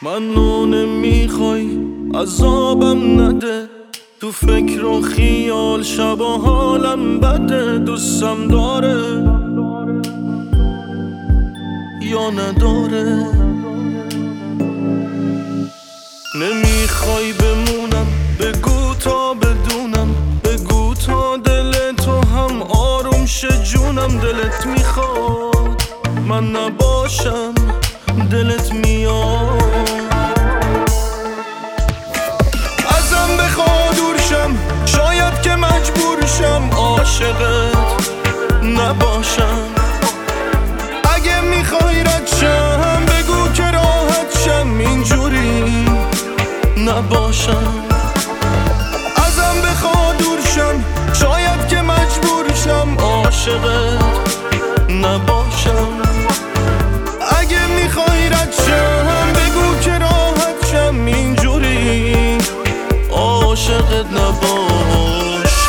منو نمیخوای عذابم نده، تو فکر و خیال شب و حالم بده. دوستم داره یا نداره؟ نمیخوای بمونم بگو تا بدونم، بگو تا دل تو هم آروم شه جونم. دلت میخواد من نباشم، دلت میاد ازم بخوا دور شم، شاید که مجبور شم عاشقت نباشم. اگه میخوای رد شم بگو که راحت شم، اینجوری نباشم. ازم بخوا دور شم، شاید که مجبور شم عاشقت نباشم. اگه میخوای رد شم بگو که راحت شم، اینجوری عاشقت نباشم.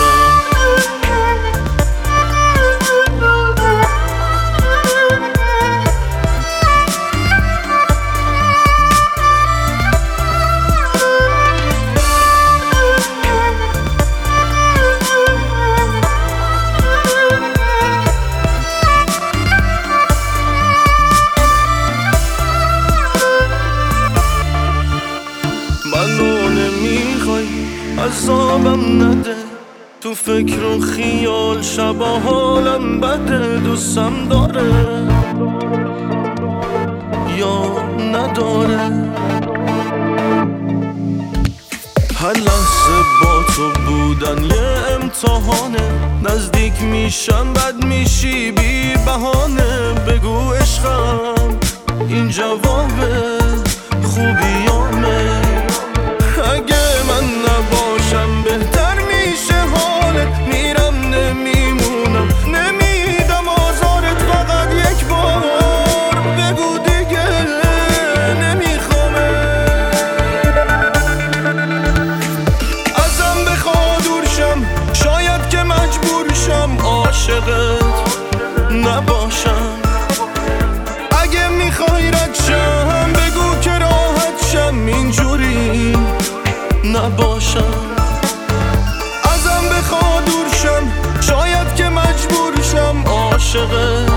منو نمیخوای عذابم نده، تو فکر و خیال شب و حالم بده. دوستم داره یا نداره؟ هر لحظه با تو بودن یه امتحانه، نزدیک میشم بد میشی بی بهانه. بگو عشقم این جوابه خوبیامه. اگه من نباشم بهتر میشه حالت، میرم نمیمونم نمیدم آزارت. فقط یک بار بگو دیگه نمیخوامه. ازم بخوا دور شم، شاید که مجبور شم عاشقت نباشم. اگه میخوای رد شم بگو که راحت شم، اینجوری نباشم. ازم بخوا دور شم، شاید که مجبور شم عاشقت